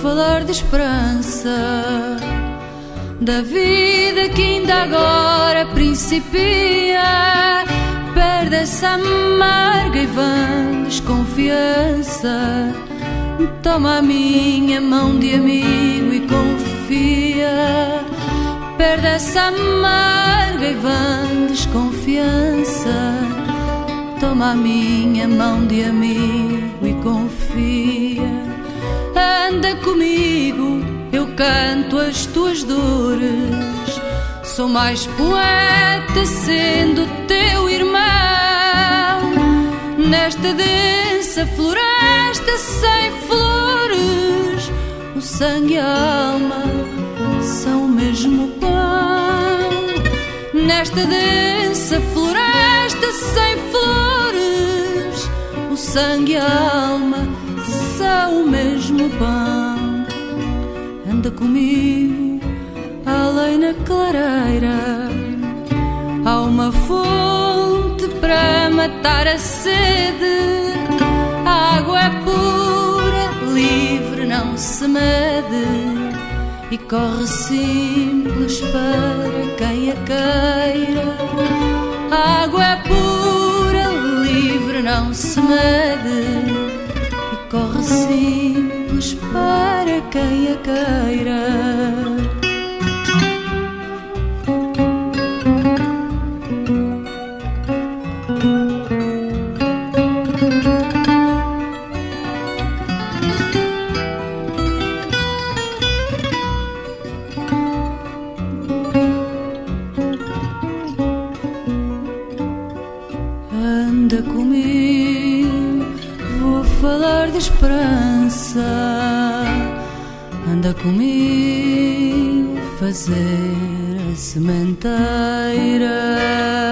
falar de esperança, da vida que ainda agora principia. Perde essa amarga e vã desconfiança. Toma a minha mão de amigo e confia. Perde essa amarga e vã desconfiança. Toma a minha mão de amigo e confia. Anda comigo, eu canto as tuas dores. Sou mais poeta sendo teu irmão. Nesta densa floresta sem flores, o sangue e a alma são o mesmo pão. Nesta densa floresta sem flores, o sangue e a alma são o mesmo pão. Anda comigo, além na clareira, há uma fonte para matar a sede. A água é pura, livre, não se mede, e corre simples para quem a queira. A água é pura, livre, não se mede, e corre simples para quem a queira. Anda comigo, vou falar de esperança. Anda comigo, fazer a sementeira.